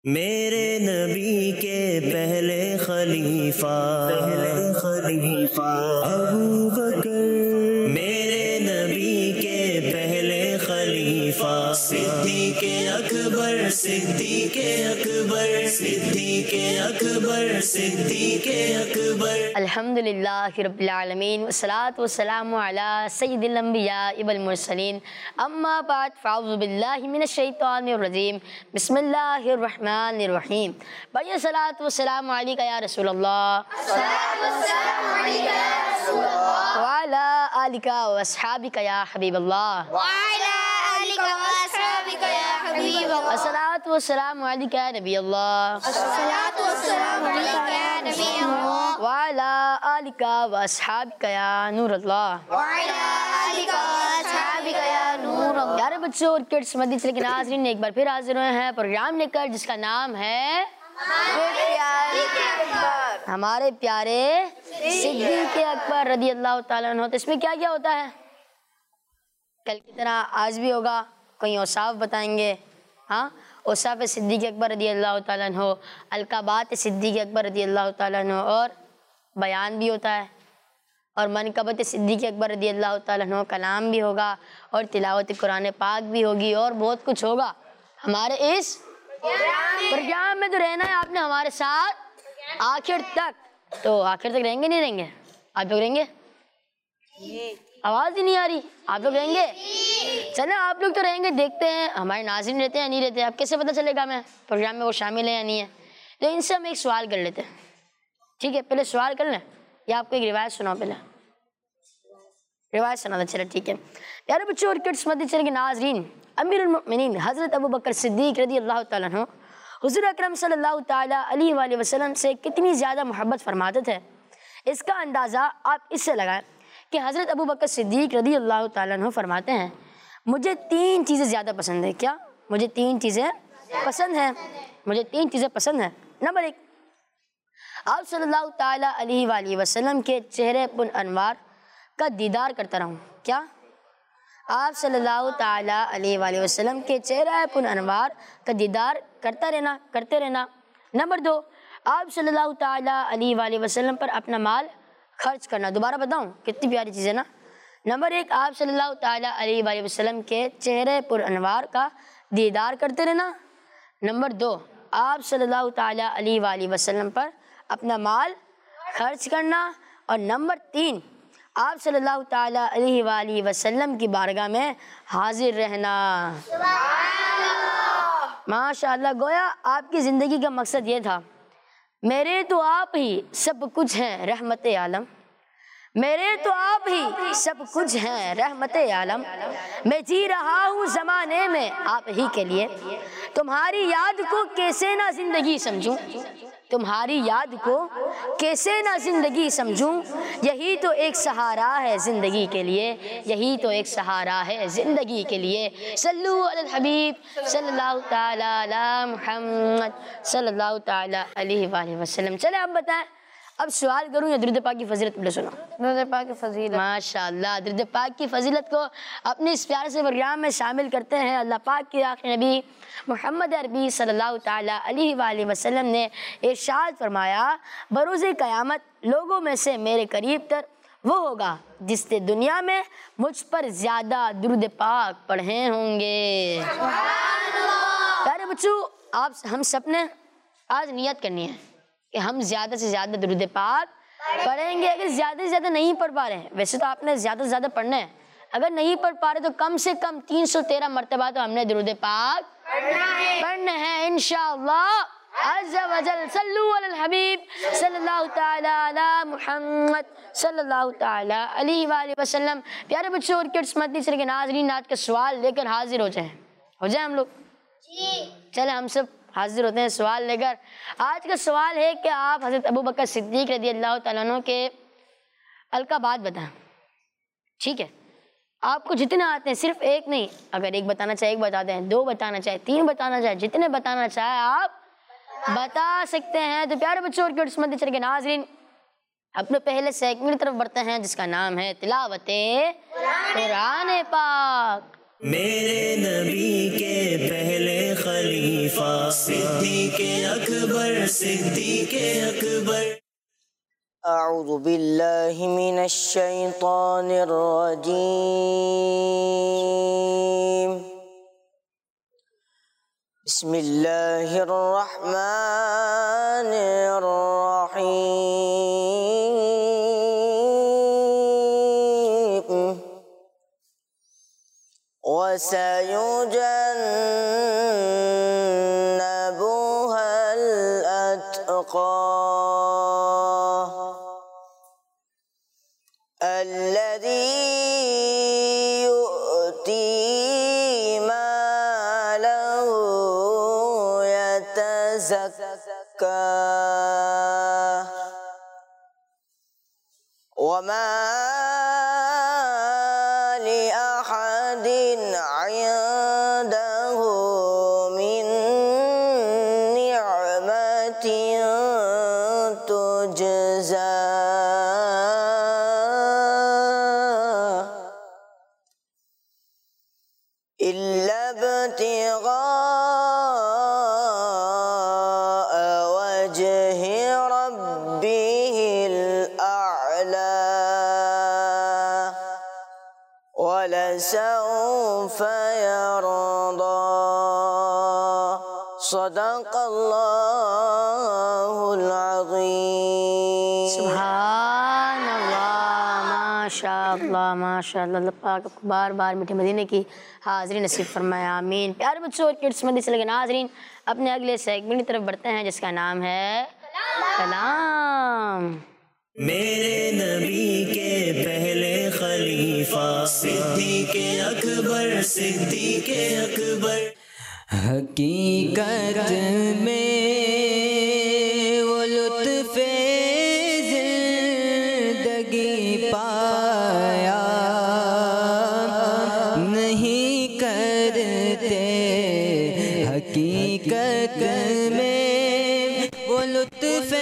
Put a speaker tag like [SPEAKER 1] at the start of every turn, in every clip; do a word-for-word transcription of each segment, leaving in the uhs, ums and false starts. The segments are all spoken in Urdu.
[SPEAKER 1] میرے نبی کے پہلے خلیفہ پہلے خلیفہ ابو بکر، میرے نبی کے پہلے خلیفہ صدیق اکبر، صدیق اکبر، صدیق اکبر، صدیق اکبر۔
[SPEAKER 2] الحمدللہ رب العالمین والصلاة والسلام علی سید الانبیاء والمرسلین، اما بعد فاعوذ باللہ من الشیطان الرجیم، بسم اللہ الرحمن الرحیم۔ بھائی صلاۃ والسلام علیکہ یا رسول اللہ، وعلی آلکہ واصحابکہ یا حبیب اللہ، الصلاۃ والسلام علیکہ یا نبی اللہ، وعلی آلکہ واصحابکہ یا نور اللہ۔ پیارے بچوں اور کڈس مدنی چینل کے ناظرین، ایک بار پھر حاضر ہوئے ہیں پروگرام لے کر جس کا نام ہے ہمارے پیارے صدیق اکبر رضی اللہ تعالیٰ عنہ۔ تو اس میں کیا کیا ہوتا ہے؟ کل کی طرح آج بھی ہوگا، کوئی اوصاف بتائیں گے، ہاں اوصاف صدیق اکبر رضی اللہ تعالیٰ عنہ، القابات صدیق اکبر رضی اللہ تعالیٰ عنہ، اور بیان بھی ہوتا ہے، اور منقبت صدیق اکبر رضی اللہ تعالیٰ عنہ، کلام بھی ہوگا، اور تلاوت قرآن پاک بھی ہوگی، اور بہت کچھ ہوگا ہمارے اس پروگرام میں۔ تو رہنا ہے آپ نے ہمارے ساتھ آخر تک۔ تو آخر تک رہیں گے نہیں رہیں گے؟ آپ لوگ رہیں گے؟ آواز ہی نہیں آ رہی، آپ لوگ رہیں گے؟ چلیں آپ لوگ تو رہیں گے، دیکھتے ہیں ہمارے ناظرین رہتے ہیں یا نہیں رہتے، اب کیسے پتہ چلے گا میں پروگرام میں وہ شامل ہے یا نہیں ہے؟ تو ان سے ہم ایک سوال کر لیتے ہیں، ٹھیک ہے؟ پہلے سوال کر لیں یا آپ کو ایک روایت سناؤ؟ پہلے روایت سنا تھا، چلے ٹھیک ہے۔ پیارے بچوں اور کڈس مدنی چینل کے ناظرین، امیر المؤمنین حضرت ابو بکر صدیق رضی اللہ تعالیٰ عنہ حضور اکرم صلی اللہ تعالیٰ علیہ وآلہ وسلم سے کتنی زیادہ محبت فرماتے تھے، اس کا اندازہ آپ اس سے لگائیں کہ حضرت ابو بکر صدیق رضی اللہ تعالیٰ عنہ فرماتے ہیں مجھے تین چیزیں زیادہ پسند ہیں۔ کیا؟ مجھے تین چیزیں پسند ہیں، مجھے تین چیزیں پسند ہیں۔ نمبر ایک، آپ صلی اللہ تعالیٰ علیہ وآلہ وسلم کے چہرے پر انوار کا دیدار کرتا رہوں۔ کیا؟ آپ صلی اللہ تعالیٰ علیہ وآلہ وسلم کے چہرے پر انوار کا دیدار کرتا رہنا کرتے رہنا نمبر دو، آپ صلی اللہ تعالیٰ علیہ وآلہ وسلم پر اپنا مال خرچ کرنا۔ دوبارہ بتاؤں کتنی پیاری چیز ہے نا۔ نمبر ایک، آپ صلی اللہ تعالیٰ علیہ وآلہ وسلم کے چہرے پر انوار کا دیدار کرتے رہنا۔ نمبر دو، آپ صلی اللہ تعالیٰ علیہ وآلہ وسلم پر اپنا مال خرچ کرنا۔ اور نمبر تین، آپ صلی اللہ تعالیٰ علیہ وآلہ وسلم کی بارگاہ میں حاضر رہنا۔ ماشاء اللہ، گویا آپ کی زندگی کا مقصد یہ تھا، میرے تو آپ ہی سب کچھ ہیں رحمت عالم، میرے تو آپ ہی سب کچھ ہیں رحمت عالم، میں جی رہا ہوں زمانے میں آپ ہی کے لیے، تمہاری یاد کو کیسے نہ زندگی سمجھوں، تمہاری یاد کو کیسے نہ زندگی سمجھوں، یہی تو ایک سہارا ہے زندگی کے لیے، یہی تو ایک سہارا ہے زندگی کے لیے۔ صلو علی الحبیب صلی اللہ تعالیٰ علی محمد صلی اللہ تعالیٰ علیہ وآلہ وسلم۔ چلے اب بتائیں، اب سوال کروں یا درود پاک کی فضیلت پہلے سنو؟
[SPEAKER 3] درود پاک کی فضیلت۔
[SPEAKER 2] ماشاءاللہ، درود پاک کی فضیلت کو اپنے اس پیارے سے پروگرام میں شامل کرتے ہیں۔ اللہ پاک کے آخری نبی محمد عربی صلی اللہ تعالیٰ علیہ وآلہ وسلم نے ارشاد فرمایا، بروز قیامت لوگوں میں سے میرے قریب تر وہ ہوگا جس نے دنیا میں مجھ پر زیادہ درود پاک پڑھے ہوں گے۔ پیارے بچوں، آپ ہم سب نے آج نیت کرنی ہے کہ ہم زیادہ سے زیادہ درود پاک پڑھیں گے۔ اگر زیادہ سے زیادہ نہیں پڑھ پا رہے ہیں، ویسے تو آپ نے زیادہ سے زیادہ پڑھنا ہے، اگر نہیں پڑھ پا رہے تو کم سے کم تین سو تیرہ مرتبہ تو ہم نے درود پاک پڑھنا ہے انشاءاللہ عز و جل۔ صلو علی الحبیب صلی اللہ تعالیٰ علی محمد صلی اللہ تعالیٰ علیہ وآلہ وسلم۔ پیارے بچوں اور کڈس مدنی چینل کے ناظرین، آج کا سوال لے کر حاضر ہو جائیں، ہو جائیں ہم لوگ؟ چلے ہم سب حاضر ہوتے ہیں سوال لے کر۔ آج کا سوال ہے کہ آپ حضرت ابو بکر صدیق رضی اللہ تعالیٰ عنہ کے القابات بتائیں، ٹھیک ہے؟ آپ کو جتنے آتے ہیں، صرف ایک نہیں، اگر ایک بتانا چاہے ایک بتا دیں، دو بتانا چاہے تین بتانا چاہے، جتنے بتانا چاہے آپ بتا سکتے ہیں۔ تو پیارے بچوں اور کڈس مدنی چینل کے ناظرین، اپنے پہلے سیگمنٹ کی طرف بڑھتے ہیں جس کا نام ہے تلاوت قرآن پاک۔
[SPEAKER 1] میرے نبی کے پہلے خلیفہ صدیق اکبر صدیق اکبر
[SPEAKER 3] اعوذ باللہ من الشیطان الرجیم بسم اللہ الرحمن الرحیم وَسَيُجَنَّبُهَا الْأَتْقَى الَّذِي يُؤْتِي مَالَهُ يَتَزَكَّى وَمَا لِأَحَدٍ عِندَهُ مِن نِّعْمَةٍ تُجْزَى إِلَّا ابْتِغَاءَ وَجْهِ رَبِّهِ الْأَعْلَى وَلَسَوْفَ يَرْضَى صدق اللہ العظیم۔
[SPEAKER 2] سبحان اللہ، ماشاء اللہ ماشاء اللہ۔ اللہ پاک آپ کو بار بار میٹھے مدینے کی حاضری نصیب فرمائے، آمین۔ پیارے بچوں، کڈس مدی سے لگے ناظرین، اپنے اگلے سیگمنٹ کی طرف بڑھتے ہیں جس کا نام ہے کلام۔
[SPEAKER 1] میرے نبی کے پہلے خلیفہ صدیق اکبر صدیق اکبر۔
[SPEAKER 4] حقیقت میں وہ لطف زندگی پایا نہیں کرتے، حقیقت میں وہ لطف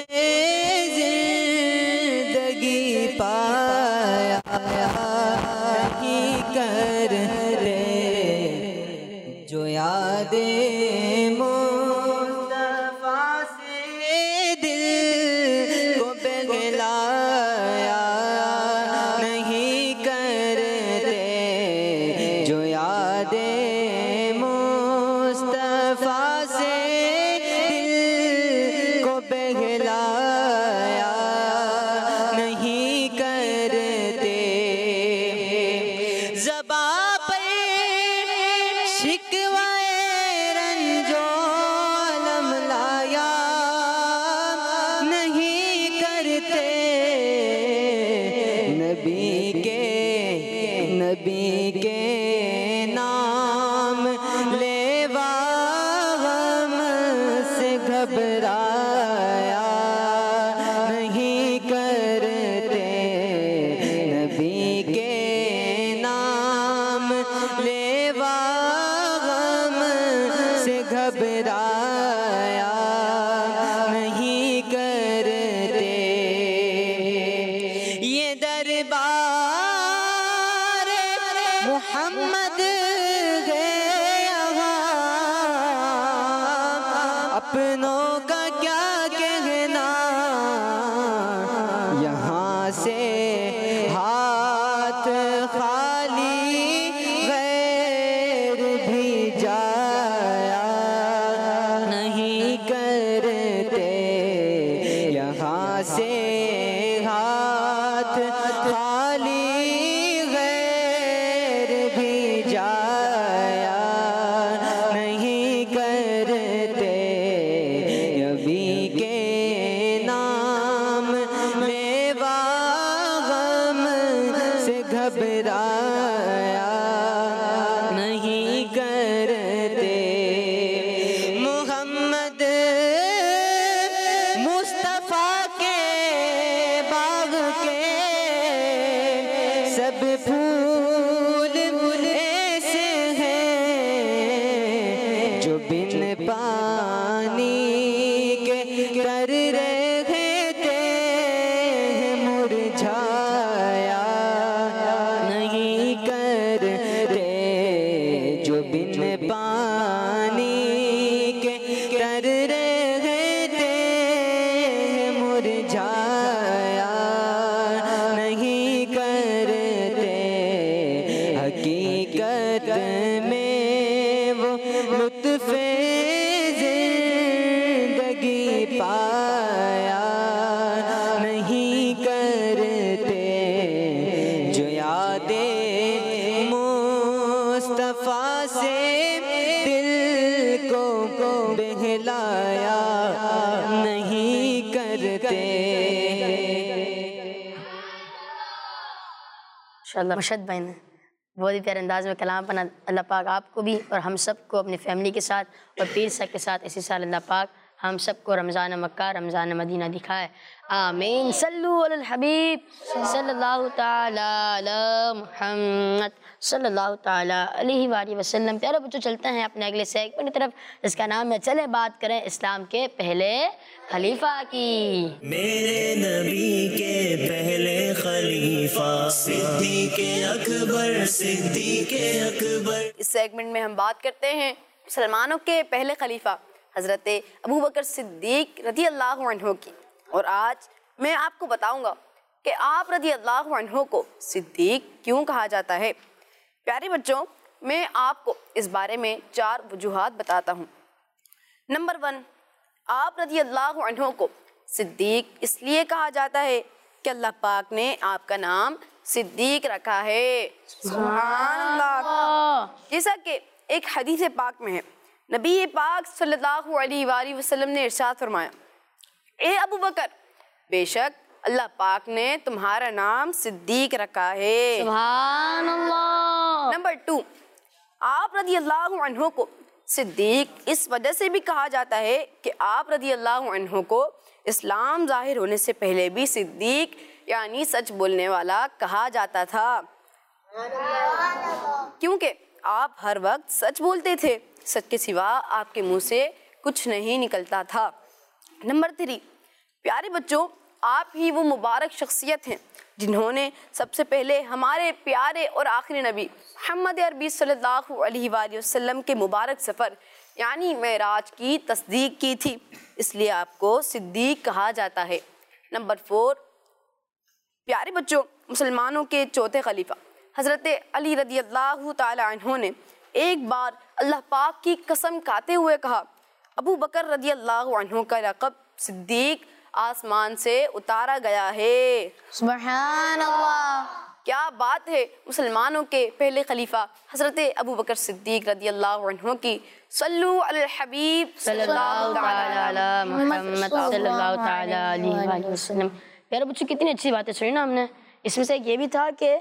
[SPEAKER 4] پایا نہیں کرتے، جو یادیں مصطفیٰ سے دل کو پگھلایا نہیں کرتے، جو یادیں مصطفیٰ سے دل کو پگھلایا نبی کے نام لیوا غم سے گھبرایا نہیں کرتے، نبی کے نام لیوا غم سے گھبرایا نہیں کرتے، یہ دربار محمد ہے یہاں، اپنوں کا کیا کہنا، یہاں سے ہاتھ خالی غیر بھی جایا نہیں کرتے، یہاں سے ہاتھ خالی جایا نہیں کرتے، نبی کے نام لیوا غم سے گھبرایا نہیں کرتے، محمد مصطفیٰ کے ضائع نہیں کرتے.
[SPEAKER 2] ماشاءاللہ مرشد بھائی نے بہت ہی پیارے انداز میں کلام پڑھا. اللہ پاک آپ کو بھی اور ہم سب کو اپنی فیملی کے ساتھ اور پیر صاحب کے ساتھ اسی سال اللہ پاک ہم سب کو رمضان مکہ رمضان مدینہ دکھائے. آمین. صلو علی الحبیب صلی اللہ تعالی علی محمد صلی اللہ تعالی علیہ وآلہ وسلم. پیارے بچوں چلتے ہیں اپنے اگلے سیگمنٹ کی طرف جس کا نام ہے چلے بات کریں اسلام کے پہلے خلیفہ کی.
[SPEAKER 1] میرے نبی کے پہلے خلیفہ صدیق اکبر صدیق اکبر.
[SPEAKER 5] اس سیگمنٹ میں ہم بات کرتے ہیں مسلمانوں کے پہلے خلیفہ حضرت ابو بکر صدیق رضی اللہ عنہ کی. اور آج میں آپ کو بتاؤں گا کہ آپ رضی اللہ عنہ کو صدیق کیوں کہا جاتا ہے. پیارے بچوں میں آپ کو اس بارے میں چار وجوہات بتاتا ہوں. نمبر ون، آپ رضی اللہ عنہ کو صدیق اس لیے کہا جاتا ہے کہ اللہ پاک نے آپ کا نام صدیق رکھا ہے. سبحان اللہ. جیسا کہ ایک حدیث پاک میں ہے، نبی پاک صلی اللہ علیہ وآلہ وسلم نے ارشاد فرمایا، اے ابو بکر بے شک اللہ پاک نے تمہارا نام صدیق رکھا ہے.
[SPEAKER 2] سبحان اللہ.
[SPEAKER 5] نمبر ٹو، آپ رضی اللہ عنہ کو صدیق اس وجہ سے بھی کہا جاتا ہے کہ آپ رضی اللہ عنہ کو اسلام ظاہر ہونے سے پہلے بھی صدیق یعنی سچ بولنے والا کہا جاتا تھا، کیونکہ آپ ہر وقت سچ بولتے تھے، سچ کے سوا آپ کے منہ سے کچھ نہیں نکلتا تھا. نمبر تھری، پیارے بچوں آپ ہی وہ مبارک شخصیت ہیں جنہوں نے سب سے پہلے ہمارے پیارے اور آخری نبی محمد عربی صلی اللہ علیہ وآلہ وسلم کے مبارک سفر یعنی معراج کی تصدیق کی تھی، اس لیے آپ کو صدیق کہا جاتا ہے. نمبر فور، پیارے بچوں مسلمانوں کے چوتھے خلیفہ حضرت علی رضی اللہ تعالی عنہ نے ایک بار اللہ پاک کی قسم کھاتے ہوئے کہا، ابو بکر رضی اللہ عنہ کا لقب صدیق آسمان سے اتارا گیا ہے.
[SPEAKER 2] سبحان اللہ.
[SPEAKER 5] کیا بات ہے. مسلمانوں کے پہلے خلیفہ حضرت ابو بکر صدیق رضی اللہ عنہ کی صلو علی الحبیب
[SPEAKER 2] صلی اللہ تعالی علی محمد صلی اللہ تعالی علیہ وآلہ وسلم. پیارے بچوں کتنی اچھی باتیں سنی نا ہم نے. اس میں سے ایک یہ بھی تھا کہ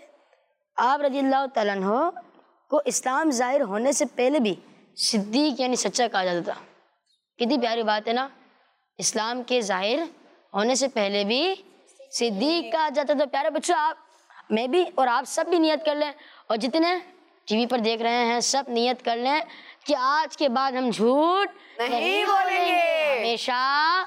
[SPEAKER 2] آپ رضی اللہ تعالیٰ عنہ کو اسلام ظاہر ہونے سے پہلے بھی صدیق یعنی سچا کہا جاتا تھا. کتنی پیاری بات ہے نا. اسلام کے ظاہر ہونے سے پہلے بھی صدیق کہا جاتا تھا. پیارے بچوں آپ میں بھی اور آپ سب بھی نیت کر لیں اور جتنے ٹی وی پر دیکھ رہے ہیں سب نیت کر لیں کہ آج کے بعد ہم جھوٹ
[SPEAKER 5] نہیں بولیں گے،
[SPEAKER 2] ہمیشہ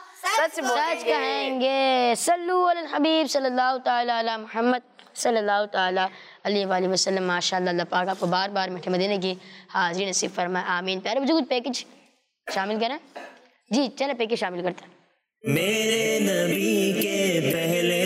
[SPEAKER 5] سچ
[SPEAKER 2] سچ کہیں گے. صلو علی الحبیب صلی اللہ تعالی علی محمد صلی اللہ تعالی علیہ وآلہ وسلم. ماشاء اللہ اللہ پاک آپ کو بار بار میٹھے مدینے کی حاضری نصیب فرمائے. آمین. پیارے بچوں کچھ پیکج شامل کریں. جی چلے پیکج شامل کرتے ہیں.
[SPEAKER 1] میرے نبی کے پہلے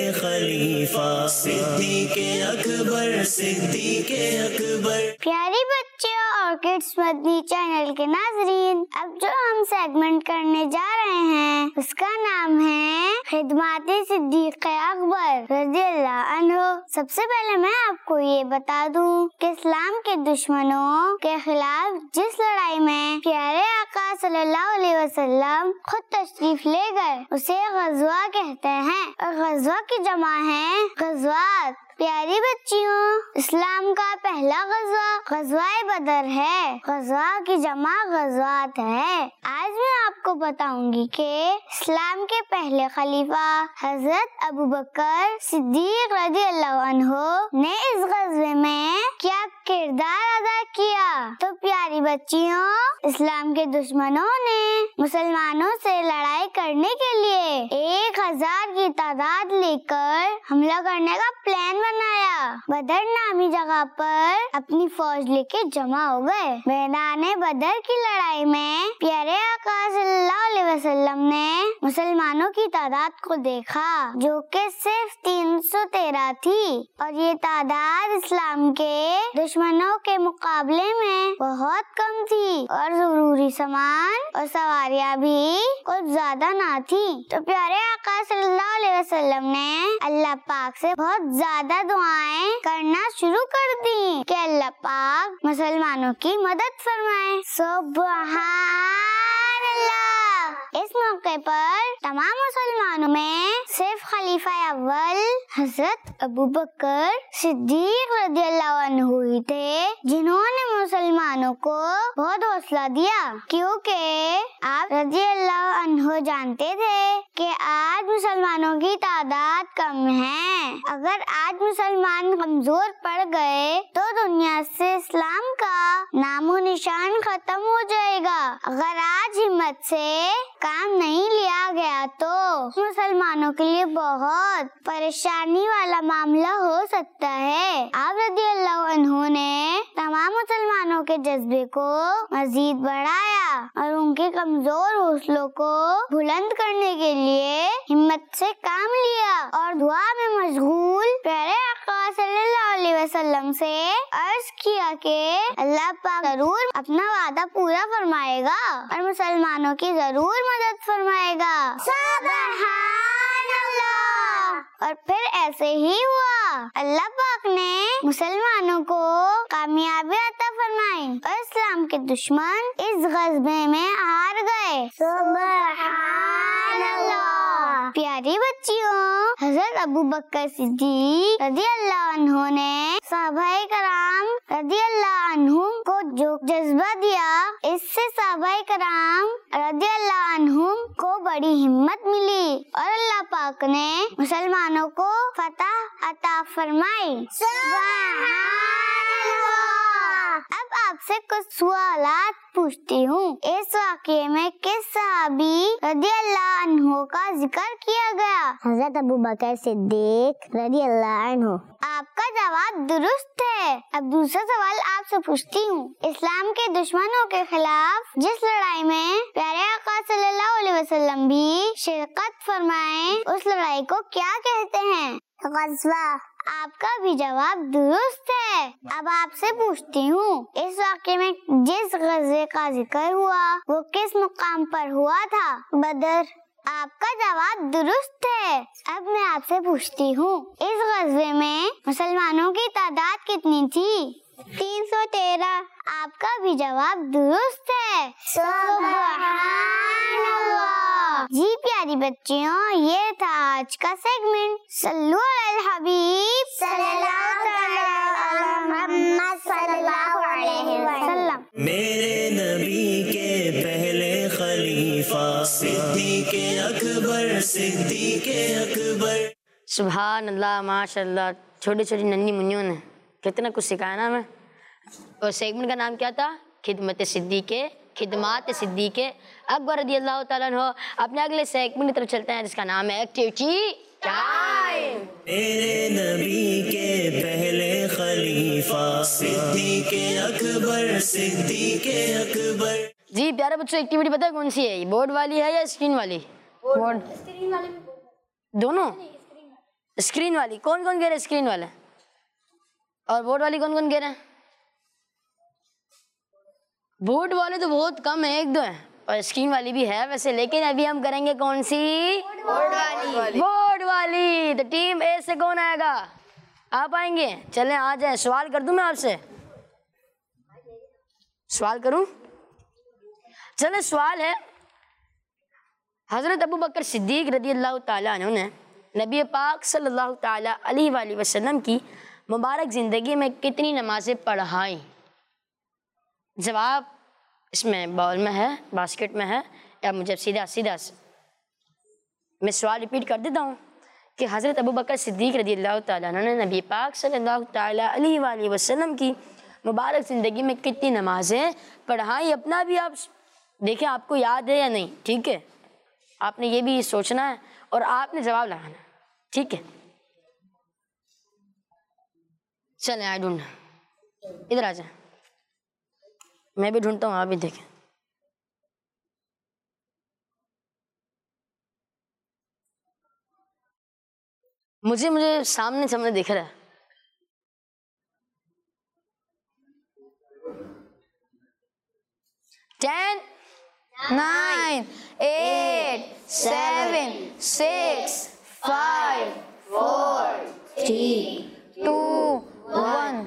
[SPEAKER 1] خلیفہ صدیق اکبر صدیق اکبر.
[SPEAKER 6] پیاری بچے اور کڈس مدنی چینل کے ناظرین، اب جو ہم سیگمنٹ کرنے جا رہے ہیں اس کا نام ہے خدمات صدیق اکبر رضی اللہ عنہ. سب سے پہلے میں آپ کو یہ بتا دوں کہ اسلام کے دشمنوں کے خلاف جس لڑائی میں پیارے آقا صلی اللہ علیہ وسلم خود تشریف لے گئے اسے غزوہ کہتے ہیں اور غزوہ کی جمع ہے غزوات. پیاری بچیوں اسلام کا پہلا غزوہ غزوہ بدر ہے. غزوہ کی جمع غزوات ہے. آج میں آپ کو بتاؤں گی کہ اسلام کے پہلے خلیفہ حضرت ابو بکر صدیق رضی اللہ عنہ نے اس غزوے میں کیا کردار ادا کیا. تو پیاری بچیوں اسلام کے دشمنوں نے مسلمانوں سے لڑائی کرنے کے لیے ایک ہزار کی تعداد لے کر حملہ کرنے کا پلان بنایا. بدر نامی جگہ پر اپنی فوج لے کے جمع ہو گئے. میدان بدر کی لڑائی میں پیارے آقا صلی اللہ علیہ وسلم نے مسلمانوں کی تعداد کو دیکھا جو کہ صرف تین سو تیرہ تھی اور یہ تعداد اسلام کے دشمنوں کے مقابلے میں بہت کم تھی اور ضروری سامان اور سواریاں بھی کچھ زیادہ نہ تھی. تو پیارے آقا صلی اللہ علیہ وسلم نے اللہ پاک سے بہت زیادہ دعائیں کرنا شروع کر دی کہ اللہ پاک مسلمانوں کی مدد فرمائے. سبحان اللہ. اس موقع پر تمام مسلمانوں میں صرف خلیفہ اول حضرت ابو بکر صدیق رضی اللہ عنہ ہی تھے جنہوں نے مسلمانوں کو بہت حوصلہ دیا، کیونکہ آپ رضی اللہ عنہ جانتے تھے کہ آج مسلمانوں کی تعداد کم ہے۔ اگر آج مسلمان کمزور پڑ گئے تو دنیا سے اسلام کا نام و نشان ختم ہو جائے گا۔ اگر آج ہمت سے کام نہیں لیا گیا تو مسلمانوں کے لیے بہت پریشانی والا معاملہ ہو سکتا ہے۔ آپ رضی اللہ عنہ نے تمام مسلمانوں کے جذبے کو مزید بڑھایا اور ان کے کمزور حوصلوں کو بلند کرنے کے لیے ہمت سے کام لیا اور دعا میں مشغول پیارے آقا صلی اللہ علیہ وسلم سے عرض کیا کہ اللہ پاک ضرور اپنا وعدہ پورا فرمائے گا اور مسلمانوں کی ضرور مدد فرمائے گا۔ سبحان اللہ۔ اور پھر ایسے ہی ہوا، اللہ پاک نے مسلمانوں کو کامیابی عطا فرمائی اور اسلام کے دشمن اس غزوے میں ہار گئے۔ سبحان اللہ۔ پیاری بچیوں، حضرت ابو بکر صدیق رضی اللہ عنہ نے صحابہ کرام رضی اللہ عنہ کو جو جذبہ دیا، اس سے صحابہ کرام رضی اللہ عنہ کو بڑی ہمت ملی اور اللہ پاک نے مسلمانوں کو فتح عطا فرمائی۔ سبحان اللہ۔ اب آپ سے کچھ سوالات پوچھتی ہوں، اس واقعے میں کس صحابی رضی اللہ عنہ کا ذکر کیا گیا؟
[SPEAKER 7] حضرت ابو بکر صدیق رضی اللہ عنہ۔
[SPEAKER 6] آپ کا جواب درست ہے۔ اب دوسرا سوال آپ سے پوچھتی ہوں، اسلام کے دشمنوں کے خلاف جس لڑائی میں پیارے آقا صلی اللہ علیہ وسلم بھی شرکت فرمائے، اس لڑائی کو کیا کہتے ہیں؟
[SPEAKER 7] غزوہ۔
[SPEAKER 6] آپ کا بھی جواب درست ہے۔ اب آپ سے پوچھتی ہوں، اس واقعے میں جس غزوے کا ذکر ہوا وہ کس مقام پر ہوا تھا؟ بدر۔ آپ کا جواب درست ہے۔ اب میں آپ سے پوچھتی ہوں، اس غزوے میں مسلمانوں کی تعداد کتنی تھی؟
[SPEAKER 7] تین سو تیرہ۔
[SPEAKER 6] آپ کا بھی جواب درست ہے۔ سبحان اللہ۔ جی پیاری بچیوں، یہ تھا آج کا سیگمنٹ۔ صلو علی الحبیب صلی اللہ علیہ محمد صلی اللہ علیہ وسلم۔
[SPEAKER 1] میرے نبی کے پہلے خلیفہ صدیق اکبر صدیق اکبر۔
[SPEAKER 2] سبحان اللہ، ماشاء اللہ، چھوٹی چھوٹی ننھی منیوں نے کتنا کچھ سکھایا نا ہمیں۔ اور سیگمنٹ کا نام کیا تھا؟ خدمت صدیق، خدمات صدیق اکبر رضی اللہ تعالیٰ عنہ۔ اپنے اگلے سیگمنٹ کی طرف چلتے ہیں جس کا نام ہے ایکٹیویٹی ٹائم۔
[SPEAKER 1] میرے نبی کے پہلے خلیفہ صدیق اکبر صدیق اکبر۔
[SPEAKER 2] جی پیارے بچوں، ایکٹیویٹی پتہ ہے کون سی ہے؟ بورڈ والی ہے یا اسکرین والی؟ بورڈ دونوں؟ اسکرین والی کون کون کہہ رہے؟ اسکرین والا اور بورڈ والی کون کون کہہ رہے ہیں؟ بورڈ والے تو بہت کم ہیں، ایک دو ہیں، اور اسکرین والی بھی ہے ویسے، لیکن ابھی ہم کریں گے کون سی؟ بورڈ والی۔ بورڈ والی۔ تو ٹیم اے سے کون آئے گا؟ آپ آئیں گے؟ چلیں آ جائیں۔ سوال کر دوں میں آپ سے؟ سوال کروں؟ چلیں سوال ہے، حضرت ابو بکر صدیق رضی اللہ تعالیٰ عنہ نے نبی پاک صلی اللہ تعالیٰ علیہ وآلہ وسلم کی مبارک زندگی میں کتنی نمازیں پڑھائیں؟ جواب اس میں باؤل میں ہے، باسکٹ میں ہے، یا مجھے سیدھا سیدھا میں سوال ریپیٹ کر دیتا ہوں کہ حضرت ابو بکر صدیق رضی اللہ تعالیٰ عنہ نے نبی پاک صلی اللہ تعالیٰ علیہ وآلہ وسلم کی مبارک زندگی میں کتنی نمازیں پڑھائیں؟ اپنا بھی آپ دیکھیں آپ کو یاد ہے یا نہیں، ٹھیک ہے؟ آپ نے یہ بھی سوچنا ہے اور آپ نے جواب لگانا ہے، ٹھیک ہے؟ چلیں آئی ڈونٹ ادھر آ جائیں، میں بھی ڈھونڈتا ہوں، آپ بھی دیکھیں۔ مجھے مجھے سامنے سامنے دیکھ رہا ہے۔ Ten
[SPEAKER 5] nine, eight, seven, six, five, four, three, two, one.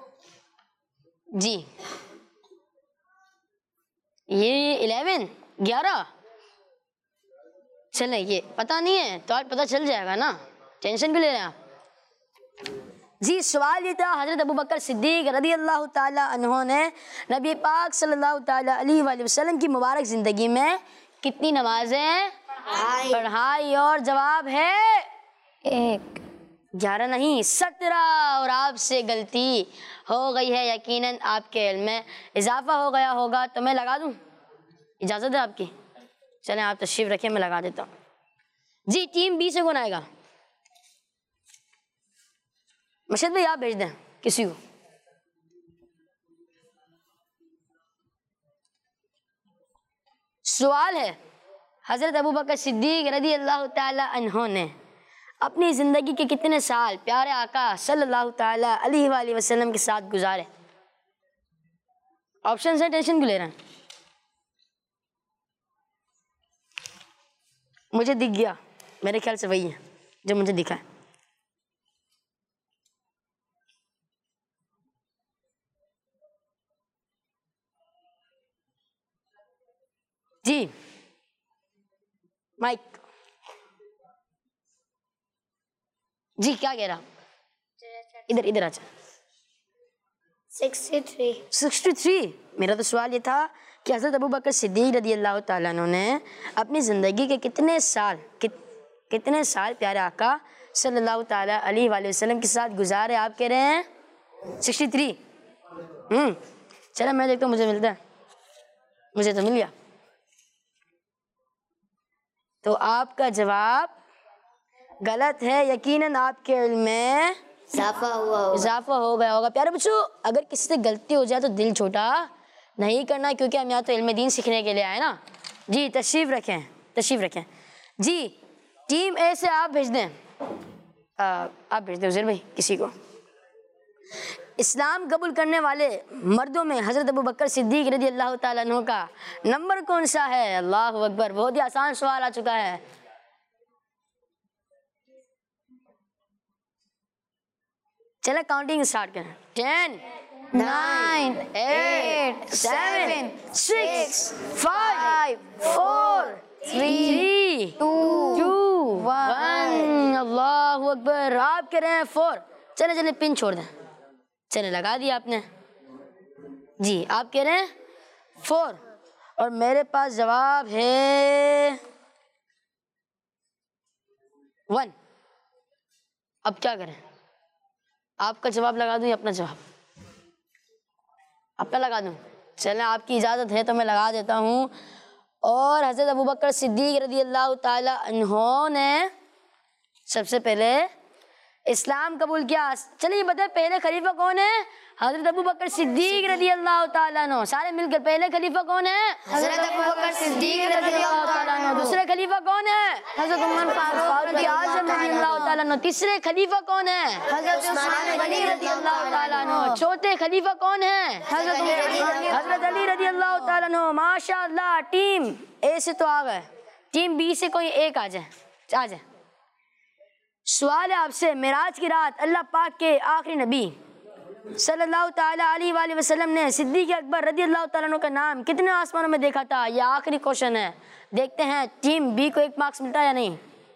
[SPEAKER 2] جی یہ الیون گیارہ چلیں یہ پتہ نہیں ہے تو آج پتہ چل جائے گا نا, ٹینشن کیوں لے رہے ہیں آپ. جی سوال یہ تھا, حضرت ابوبکر صدیق رضی اللہ تعالی عنہ نے نبی پاک صلی اللہ تعالی علیہ وآلہ وسلم کی مبارک زندگی میں کتنی نمازیں پڑھائی؟ اور جواب ہے ایک. گیارہ نہیں, سترہ. اور آپ سے غلطی ہو گئی ہے, یقیناً آپ کے علم میں اضافہ ہو گیا ہوگا, تو میں لگا دوں, اجازت ہے آپ کی؟ چلیں آپ تشریف رکھیں, میں لگا دیتا ہوں. جی ٹیم بی سے کون آئے گا؟ مشہد بھائی آپ بھیج دیں کسی کو. سوال ہے, حضرت ابوبکر صدیق رضی اللہ تعالی عنہ نے اپنی زندگی کے کتنے سال پیارے آقا صلی اللہ تعالی علیہ وآلہ وسلم کے ساتھ گزارے؟ آپشن سے ٹینشن کیوں لے رہے ہیں؟ مجھے دکھ گیا, میرے خیال سے وہی ہے جو مجھے دکھا ہے. جی مائک جی کیا کہہ رہا؟ ادھر ادھر آ جا.
[SPEAKER 6] Sixty three.
[SPEAKER 2] Sixty three. میرا تو سوال یہ تھا کہ حضرت ابوبکر صدیق رضی اللہ تعالیٰ عنہ نے اپنی زندگی کے کتنے سال کتنے سال پیارے آقا صلی اللہ تعالیٰ علیہ وآلہ وسلم کے ساتھ گزارے؟ آپ کہہ رہے ہیں سکسٹی تھری. ہوں چلو میں دیکھتا ہوں مجھے ملتا ہے. مجھے تو مل گیا. تو آپ کا جواب غلط ہے, یقیناً آپ کے علم میں
[SPEAKER 6] اضافہ ہوا
[SPEAKER 2] اضافہ ہو گیا ہوگا. پیارے بچوں, اگر کسی سے غلطی ہو جائے تو دل چھوٹا نہیں کرنا, کیونکہ ہم یہاں تو علم دین سیکھنے کے لیے آئے نا. جی تشریف رکھیں تشریف رکھیں. جی ٹیم اے سے آپ بھیج دیں, آپ بھیج دیں عزیر بھائی کسی کو. اسلام قبول کرنے والے مردوں میں حضرت ابوبکر صدیق رضی اللہ تعالیٰ عنہ کا نمبر کون سا ہے؟ اللہ اکبر, بہت ہی آسان سوال آ چکا ہے. چلے کاؤنٹنگ اسٹارٹ کریں. Ten, nine, eight, seven, six, five, four, three, two, one. اللہ اکبر. آپ کہہ رہے ہیں فور. چلے چلے پن چھوڑ دیں. چلے لگا دیا آپ نے. جی آپ کہہ رہے ہیں فور, اور میرے پاس جواب ہے ون. اب کیا کریں؟ آپ کا جواب لگا دوں یا اپنا جواب؟ اپنا لگا دوں. چلیں آپ کی اجازت ہے تو میں لگا دیتا ہوں. اور حضرت ابوبکر صدیق رضی اللہ تعالی عنہ نے سب سے پہلے اسلام قبول کیا. چلیے یہ بتائیں پہلے خلیفہ کون ہے؟ حضرت ابوبکر صدیق رضی اللہ تعالیٰ عنہ. سارے مل کر پہلے خلیفہ کون ہے؟
[SPEAKER 6] حضرت ابوبکر صدیق رضی اللہ تعالیٰ عنہ.
[SPEAKER 2] دوسرے خلیفہ کون ہے؟
[SPEAKER 6] حضرت عمر فاروق
[SPEAKER 2] اعظم رضی اللہ تعالیٰ عنہ. تیسرے خلیفہ کون ہے؟
[SPEAKER 6] حضرت عثمان غنی رضی اللہ تعالیٰ عنہ.
[SPEAKER 2] چوتھے خلیفہ کون ہے؟
[SPEAKER 6] حضرت
[SPEAKER 2] حضرت علی رضی اللہ تعالیٰ عنہ. ماشاء اللہ, ٹیم اے سے تو آ گئے, ٹیم بی سے کوئی ایک آ جائے. آ جائے. سوال ہے آپ سے, معراج کی رات اللہ پاک کے آخری نبی صلی اللہ تعالیٰ علیہ وآلہ وسلم نے صدیق اکبر رضی اللہ تعالیٰ عنہ کا نام کتنے آسمانوں میں دیکھا تھا؟ یہ آخری کوشچن ہے. دیکھتے ہیں ٹیم بی کو ایک مارکس ملتا ہے یا نہیں.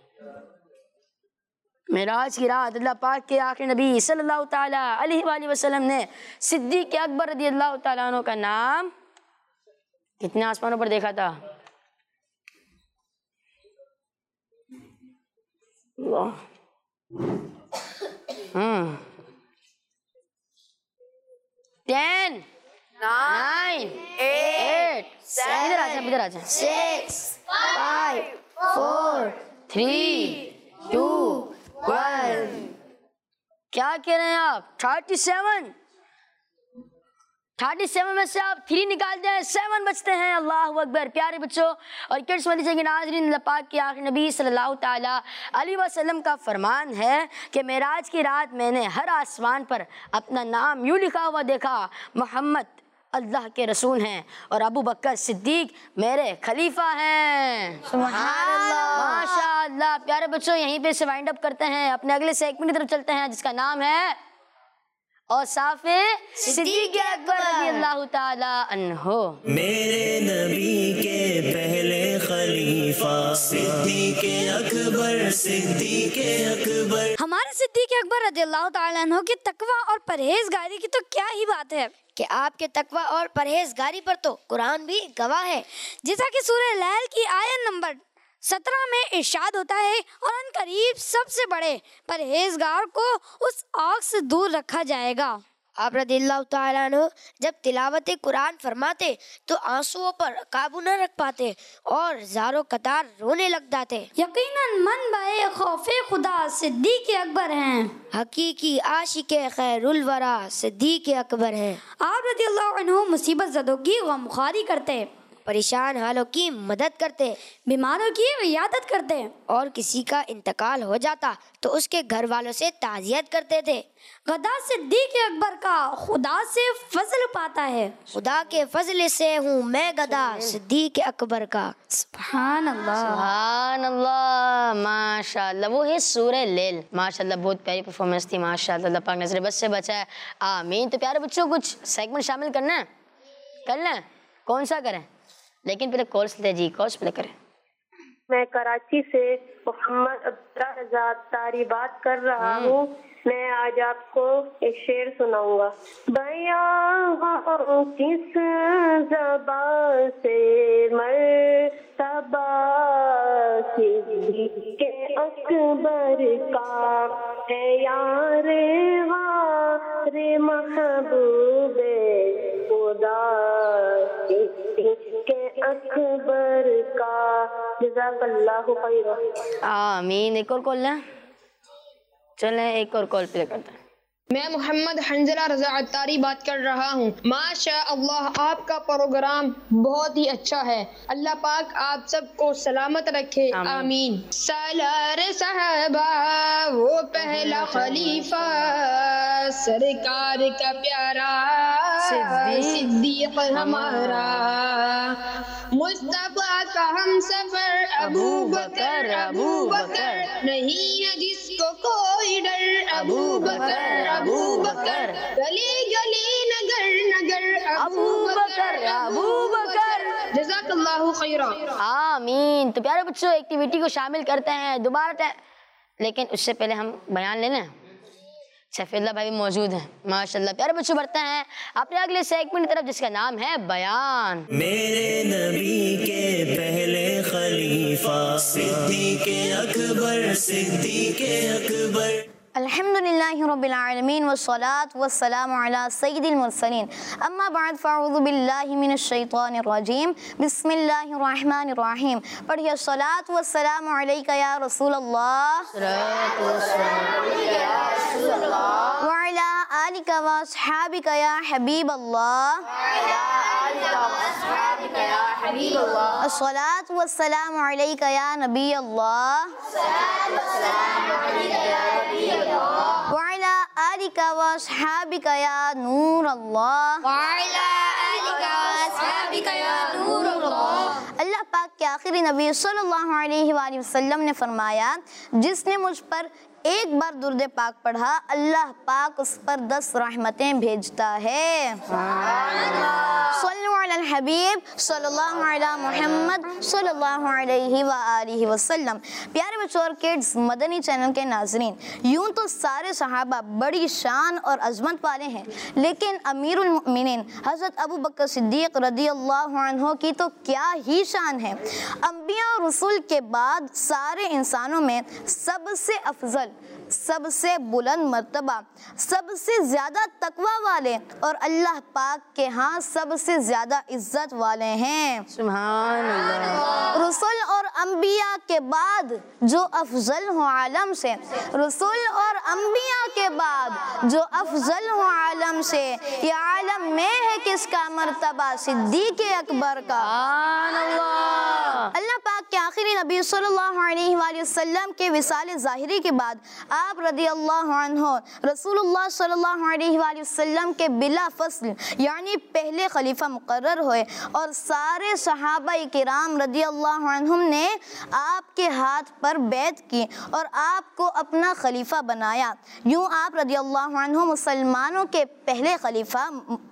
[SPEAKER 2] معراج کی رات اللہ پاک کے آخری نبی صلی اللہ تعالیٰ علیہ وآلہ وسلم نے صدیق اکبر رضی اللہ تعالیٰ عنہ کا نام کتنے آسمانوں پر دیکھا تھا؟ ہوں ٹین, نائن, ایٹ, ادھر آ جائیں ادھر آ جائیں.
[SPEAKER 6] Six, five, four,
[SPEAKER 2] three, two, one. کیا کہہ رہے ہیں آپ؟ Thirty seven. تھرٹی سیون میں سے آپ تھری نکالتے ہیں, سیون بچتے ہیں. اللہ اکبر. پیارے بچوں اور کڈس مدرسے کے ناظرین, اللہ پاک کے آخری نبی صلی اللہ تعالیٰ علیہ وسلم کا فرمان ہے کہ معراج کی رات میں نے ہر آسمان پر اپنا نام یوں لکھا ہوا دیکھا, محمد اللہ کے رسول ہیں اور ابو بکر صدیق میرے خلیفہ ہیں.
[SPEAKER 6] سبحان اللہ.
[SPEAKER 2] ماشاء اللہ. پیارے بچوں یہیں پہ سے وائنڈ اپ کرتے ہیں, اپنے اگلے سیگمنٹ کی طرف چلتے ہیں جس کا نام ہے اوصاف صدیق اکبر رضی اللہ تعالی عنہ.
[SPEAKER 1] میرے نبی کے پہلے خلیفہ खलीफा सिद्दीक़ अकबर सिद्दीक़ अकबर।
[SPEAKER 8] ہمارے صدیق اکبر رضی اللہ تعالیٰ عنہ کی تقوی اور پرہیزگاری کی تو کیا ہی بات ہے
[SPEAKER 2] کہ آپ کے تقوی اور پرہیزگاری پر تو قرآن بھی گواہ ہے،
[SPEAKER 8] جیسا کہ سورہ لیل کی آیت نمبر سترہ میں ارشاد ہوتا ہے، اور ان قریب سب سے بڑے پرہیزگار کو اس آگ سے دور رکھا جائے گا۔
[SPEAKER 2] آپ رضی اللہ تعالیٰ عنہ جب تلاوت قرآن فرماتے تو آنسوؤں پر قابو نہ رکھ پاتے اور زاروں قطار رونے لگ جاتے۔
[SPEAKER 8] یقیناً منبع خوف خدا صدیق اکبر ہیں،
[SPEAKER 2] حقیقی عاشق خیر الورا صدیق اکبر ہیں۔
[SPEAKER 8] آپ رضی اللہ عنہ مصیبت زدوں کی غمخواری کرتے،
[SPEAKER 2] پریشان حالوں کی مدد کرتے،
[SPEAKER 8] بیماروں کی عیادت کرتے،
[SPEAKER 2] اور کسی کا انتقال ہو جاتا تو اس کے گھر والوں سے تعزیت کرتے تھے۔
[SPEAKER 8] گدا صدیق اکبر کا خدا سے فضل پاتا ہے،
[SPEAKER 2] خدا کے فضل سے ہوں میں گدا صدیق اکبر کا۔
[SPEAKER 8] سبحان اللہ،
[SPEAKER 2] سبحان اللہ، ماشاء اللہ۔ وہ ہے سورہ لیل، ماشاء اللہ بہت پیاری پرفارمنس تھی، ماشاء اللہ، اللہ پاک نظر بس سے بچائے، آمین۔ تو پیارے بچوں کچھ سیگمنٹ شامل کرنا ہے، کر لیں، کون سا کریں؟ لیکن پہلے کورس لے جی، کورس پہلے کریں۔
[SPEAKER 9] میں کراچی سے محمد عبداللہ رضا اتاری بات کر رہا ہوں۔ میں آج آپ کو ایک شعر سناؤں گا۔ بیاں ہو کس زبان سے مرتبہ صدیق اکبر کا ہے یار غار محبوب خدا صدیق اکبر کا۔ جزاک اللہ خیر۔
[SPEAKER 2] آمین۔ ایک اور کال لیں، چلیں ایک اور کال پلے کرتے ہیں۔
[SPEAKER 10] میں محمد حنظلہ رضا اتاری بات کر رہا ہوں۔ ماشاء اللہ آپ کا پروگرام بہت ہی اچھا ہے، اللہ پاک آپ سب کو سلامت رکھے، آمین۔ سالار صحابہ وہ پہلا خلیفہ سرکار کا پیارا صدیق ہمارا، مصطفیٰ کا ہم سفر ابو بکر ابو بکر، نہیں ہے جس کو کوئی ڈر ابو بکر ابو بکر، گلی گلی نگر نگر ابو بکر ابو بکر۔ جزاک اللہ خیرا۔
[SPEAKER 2] آمین۔ تو پیارے بچوں ایکٹیویٹی کو شامل کرتے ہیں دوبارہ، لیکن اس سے پہلے ہم بیان لے لیں۔ سیف اللہ بھائی بھی موجود ہیں، ماشاءاللہ۔ پیارے بچوں بڑھتے ہیں اپنے اگلے سیگمنٹ کی طرف جس کا نام ہے بیان۔
[SPEAKER 1] میرے نبی کے پہلے خلیفہ صدیق اکبر صدیق اکبر۔
[SPEAKER 5] الحمدللہ رب العالمین والصلاة والسلام علی سید المرسلین، اما بعد فاعوذ باللہ من الشیطان الرجیم، بسم اللہ الرحمن الرحیم۔ پڑھیے الصلاة والسلام علیکہ یا رسول اللہ وعلی آلکہ واصحابکہ یا حبیب اللہ، الصلاة والسلام علیکہ یا نبی اللہ وعلی آلکہ واصحابکہ یا نور اللہ، وعلی آلکہ واصحابکہ یا نور اللہ۔ اللہ پاک کے آخری نبی صلی اللہ علیہ وآلہ وسلم نے فرمایا، جس نے مجھ پر ایک بار درود پاک پڑھا اللہ پاک اس پر دس رحمتیں بھیجتا ہے۔ صلو علی الحبیب صلی اللہ علی محمد صلی اللہ علیہ وآلہ وسلم۔ پیارے بچوں اور کڈز، مدنی چینل کے ناظرین، یوں تو سارے صحابہ بڑی شان اور عظمت والے ہیں، لیکن امیر المؤمنین حضرت ابو بکر صدیق رضی اللہ عنہ کی تو کیا ہی شان ہے۔ انبیاء اور رسول کے بعد سارے انسانوں میں سب سے افضل، سب سے بلند مرتبہ، سب سے زیادہ تقوی والے اور اللہ پاک کے ہاں سب سے زیادہ عزت والے ہیں۔
[SPEAKER 2] سبحان اللہ۔
[SPEAKER 5] رسول اور انبیاء کے بعد جو افضل ہو عالم سے، رسول اور انبیاء کے بعد جو افضل ہو عالم سے، یہ عالم میں ہے کس کا مرتبہ؟ صدیق اکبر کا۔
[SPEAKER 2] سبحان اللہ۔
[SPEAKER 5] اللہ پاک کے آخری نبی صلی اللہ علیہ وآلہ وسلم کے وصال ظاہری کے بعد آپ رضی اللہ عنہ رسول اللہ صلی اللہ علیہ وآلہ وسلم کے بلا فصل یعنی پہلے خلیفہ مقرر ہوئے، اور سارے صحابہ کرام رضی اللہ عنہم نے آپ کے ہاتھ پر بیعت کی اور آپ کو اپنا خلیفہ بنایا۔ یوں آپ رضی اللہ عنہ مسلمانوں کے پہلے خلیفہ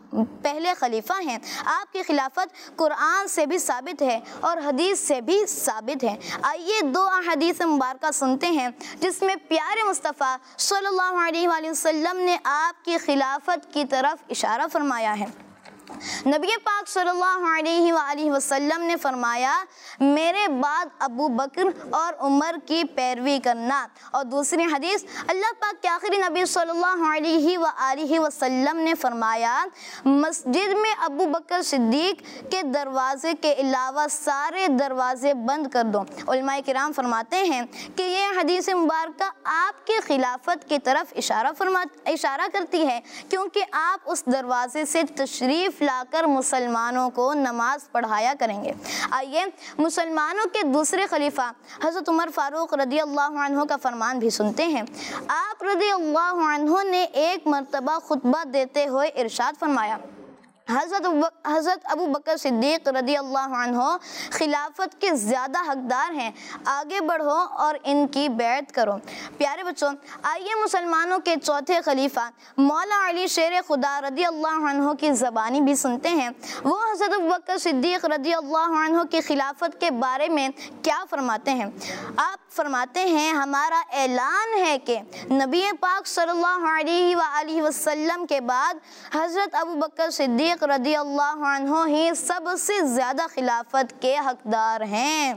[SPEAKER 5] پہلے خلیفہ ہیں۔ آپ کی خلافت قرآن سے بھی ثابت ہے اور حدیث سے بھی ثابت ہے۔ آئیے دو احادیث مبارکہ سنتے ہیں جس میں پیارے مصطفیٰ صلی اللہ علیہ وآلہ وسلم نے آپ کی خلافت کی طرف اشارہ فرمایا ہے۔ نبی پاک صلی اللہ علیہ وآلہ وسلم نے فرمایا میرے بعد ابو بکر اور عمر کی پیروی کرنا، اور دوسری حدیث اللہ پاک کے آخری نبی صلی اللہ علیہ وآلہ وسلم نے فرمایا مسجد میں ابو بکر صدیق کے دروازے کے علاوہ سارے دروازے بند کر دو۔ علماء کرام فرماتے ہیں کہ یہ حدیث مبارکہ آپ کی خلافت کی طرف اشارہ فرما اشارہ کرتی ہے، کیونکہ آپ اس دروازے سے تشریف لا کر مسلمانوں کو نماز پڑھایا کریں گے۔ آئیے مسلمانوں کے دوسرے خلیفہ حضرت عمر فاروق رضی اللہ عنہ کا فرمان بھی سنتے ہیں۔ آپ رضی اللہ عنہ نے ایک مرتبہ خطبہ دیتے ہوئے ارشاد فرمایا حضرت حضرت ابو بکر صدیق رضی اللہ عنہ خلافت کے زیادہ حقدار ہیں، آگے بڑھو اور ان کی بیعت کرو۔ پیارے بچوں، آئیے مسلمانوں کے چوتھے خلیفہ مولا علی شیر خدا رضی اللہ عنہ کی زبانی بھی سنتے ہیں۔ وہ حضرت ابو بکر صدیق رضی اللہ عنہ کی خلافت کے بارے میں کیا فرماتے ہیں؟ آپ فرماتے ہیں ہمارا اعلان ہے کہ نبی پاک صلی اللہ علیہ وآلہ وسلم کے بعد حضرت ابو بکر صدیق رضی اللہ عنہ ہی سب سے زیادہ خلافت کے حقدار ہیں۔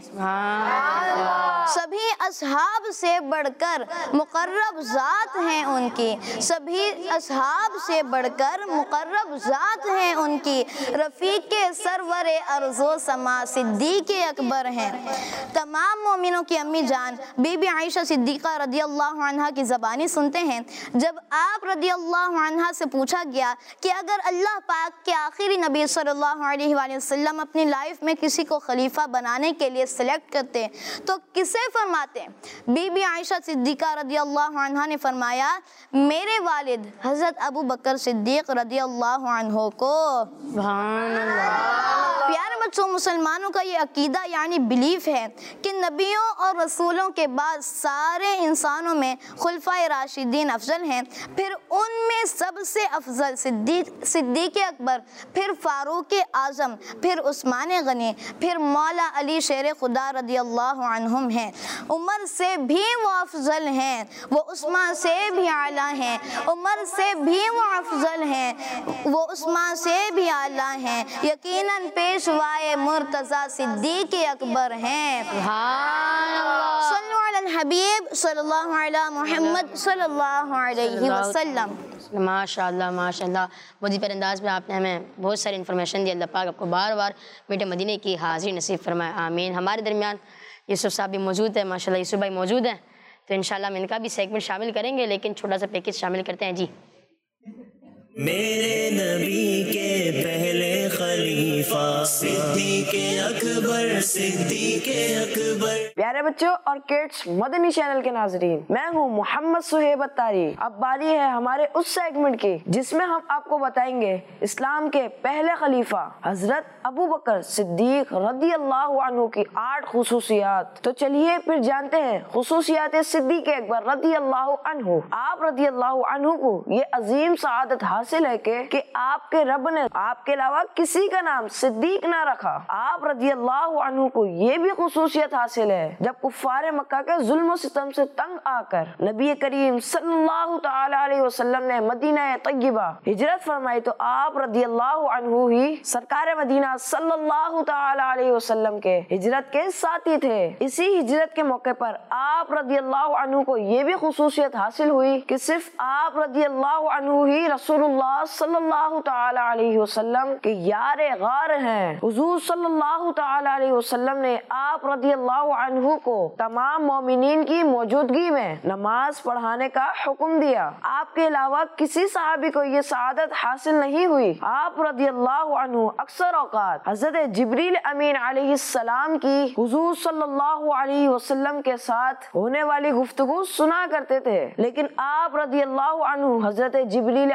[SPEAKER 5] سبھی اصحاب سے بڑھ کر مقرب ذات ہیں ان کی، سبھی اصحاب سے بڑھ کر مقرب ذات ہیں ان کی، رفیق سرور ارض و سما صدیق اکبر ہیں۔ تمام مومنوں کی امی جان بی بی عائشہ صدیقہ رضی اللہ عنہ کی زبانی سنتے ہیں۔ جب آپ رضی اللہ عنہ سے پوچھا گیا کہ اگر اللہ پاک کے آخری نبی صلی اللہ علیہ وآلہ وسلم اپنی لائف میں کسی کو خلیفہ بنانے کے لیے سلیکٹ کرتے تو کسے فرماتے؟ بی بی عائشہ صدیقہ رضی اللہ عنہ نے فرمایا میرے والد حضرت ابو بکر صدیق رضی اللہ عنہ کو۔ سبحان اللہ۔ پیارے بچوں، مسلمانوں کا یہ عقیدہ یعنی بلیف ہے کہ نبیوں اور رسولوں کے بعد سارے انسانوں میں خلفائے راشدین افضل ہیں، پھر ان میں سب سے افضل صدیق صدیق اکبر، پھر فاروق اعظم، پھر عثمان غنی، پھر مولا علی شیر خدا رضی اللہ عنہم ہیں۔ عمر سے بھی وہ افضل ہیں، وہ عثمان سے بھی اعلیٰ ہیں، عمر سے بھی وہ افضل ہیں، وہ عثمان سے بھی اعلیٰ ہیں، یقیناً پیشوائے مرتضیٰ صدیق اکبر ہیں۔ صلو علی الحبیب صلی اللہ علیہ محمد صلی اللہ علیہ وسلم۔
[SPEAKER 2] ماشاء اللہ ماشاء اللہ، بہت ہی پیارے انداز میں آپ نے ہمیں بہت ساری انفارمیشن دی۔ اللہ پاک آپ کو بار بار میٹھے مدینے کی حاضری نصیب فرمائے، آمین۔ ہمارے درمیان یوسف صاحب بھی موجود ہیں، ماشاء اللہ یوسف بھائی موجود ہیں، تو انشاءاللہ ہم ان کا بھی سیگمنٹ شامل کریں گے، لیکن چھوٹا سا پیکج شامل کرتے ہیں۔ جی
[SPEAKER 1] میرے نبی کے پہلے خلیفہ صدیق اکبر صدیق اکبر۔
[SPEAKER 11] پیارے بچوں اور کڈس مدنی چینل کے ناظرین، میں ہوں محمد صہیب اتاری۔ اب باری ہے ہمارے اس سیگمنٹ کی جس میں ہم آپ کو بتائیں گے اسلام کے پہلے خلیفہ حضرت ابو بکر صدیق رضی اللہ عنہ کی آٹھ خصوصیات۔ تو چلیے پھر جانتے ہیں خصوصیات صدیق اکبر رضی اللہ عنہ۔ آپ رضی اللہ عنہ کو یہ عظیم سعادت حاصل ہے کہ کہ آپ کے رب نے آپ کے علاوہ کسی کا نام صدیق نہ رکھا۔ آپ رضی اللہ عنہ کو یہ بھی خصوصیت حاصل ہے جب کفار مکہ کے ظلم و ستم سے تنگ آ کر نبی کریم صلی اللہ تعالی علیہ وسلم نے مدینہ طیبہ ہجرت فرمائی تو آپ رضی اللہ عنہ ہی سرکار مدینہ صلی اللہ تعالی علیہ وسلم کے ہجرت کے ساتھی تھے۔ اسی ہجرت کے موقع پر آپ رضی اللہ عنہ کو یہ بھی خصوصیت حاصل ہوئی کہ صرف آپ رضی اللہ عنہ ہی رسول اللہ صلی اللہ تعالی علیہ وسلم کے یار غار ہیں۔ حضور صلی اللہ تعالی علیہ وسلم نے آپ رضی اللہ عنہ کو تمام مومنین کی موجودگی میں نماز پڑھانے کا حکم دیا۔ آپ کے علاوہ کسی صحابی کو یہ سعادت حاصل نہیں ہوئی۔ آپ رضی اللہ عنہ اکثر اوقات حضرت جبریل امین علیہ السلام کی حضور صلی اللہ علیہ وسلم کے ساتھ ہونے والی گفتگو سنا کرتے تھے، لیکن آپ رضی اللہ عنہ حضرت جبریل امین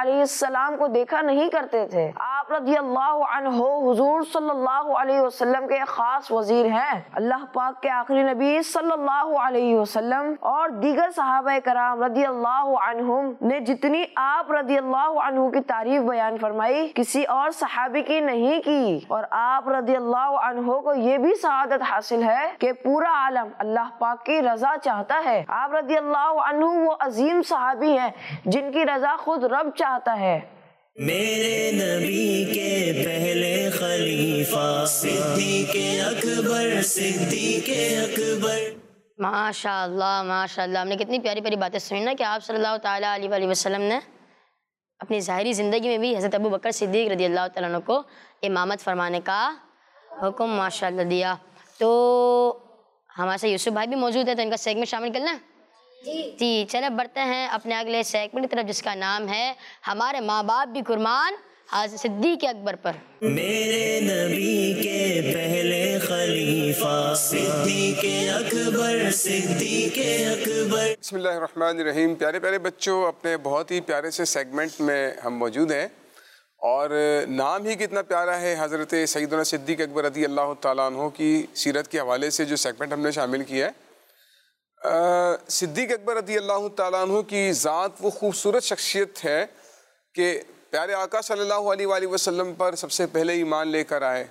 [SPEAKER 11] علیہ السلام کو دیکھا نہیں کرتے تھے۔ آپ رضی اللہ عنہ حضور صلی اللہ علیہ وسلم کے خاص وزیر ہیں۔ اللہ پاک کے آخری نبی صلی اللہ علیہ وسلم اور دیگر صحابہ کرام رضی اللہ عنہم نے جتنی آپ رضی اللہ عنہ کی تعریف بیان فرمائی کسی اور صحابی کی نہیں کی، اور آپ رضی اللہ عنہ کو یہ بھی سعادت حاصل ہے کہ پورا عالم اللہ پاک کی رضا چاہتا ہے۔ آپ رضی اللہ عنہ وہ عظیم صحابی ہیں جن کی رضا خود رب چاہتا ہے۔
[SPEAKER 1] میرے نبی کے پہلے خلیفہ صدیق اکبر صدیق اکبر۔
[SPEAKER 2] ماشاء اللہ ماشاء اللہ، ہم نے کتنی پیاری پیاری باتیں سنی نا کہ آپ صلی اللہ تعالیٰ علیہ وآلہ وسلم نے اپنی ظاہری زندگی میں بھی حضرت ابو بکر صدیق رضی اللہ تعالیٰ عنہ کو امامت فرمانے کا حکم ماشاء اللہ دیا۔ تو ہمارے ساتھ یوسف بھائی بھی موجود ہے، تو ان کا سیگمنٹ شامل کرنا ہے جی۔ چلے بڑھتے ہیں اپنے اگلے سیگمنٹ کی طرف جس کا نام ہے ہمارے ماں باپ بھی قربان حضرت صدیق اکبر پر۔
[SPEAKER 1] میرے نبی کے پہلے خلیفہ صدیق اکبر صدیق اکبر۔
[SPEAKER 12] بسم اللہ الرحمن الرحیم۔ پیارے پیارے بچوں، اپنے بہت ہی پیارے سے سیگمنٹ میں ہم موجود ہیں، اور نام ہی کتنا پیارا ہے، حضرت سیدنا صدیق اکبر رضی اللہ تعالیٰ عنہ کی سیرت کے حوالے سے جو سیگمنٹ ہم نے شامل کیا ہے۔ صدیق اکبر رضی اللہ تعالیٰ عنہ کی ذات وہ خوبصورت شخصیت ہے کہ پیارے آقا صلی اللہ علیہ وآلہ وسلم پر سب سے پہلے ایمان لے کر آئے،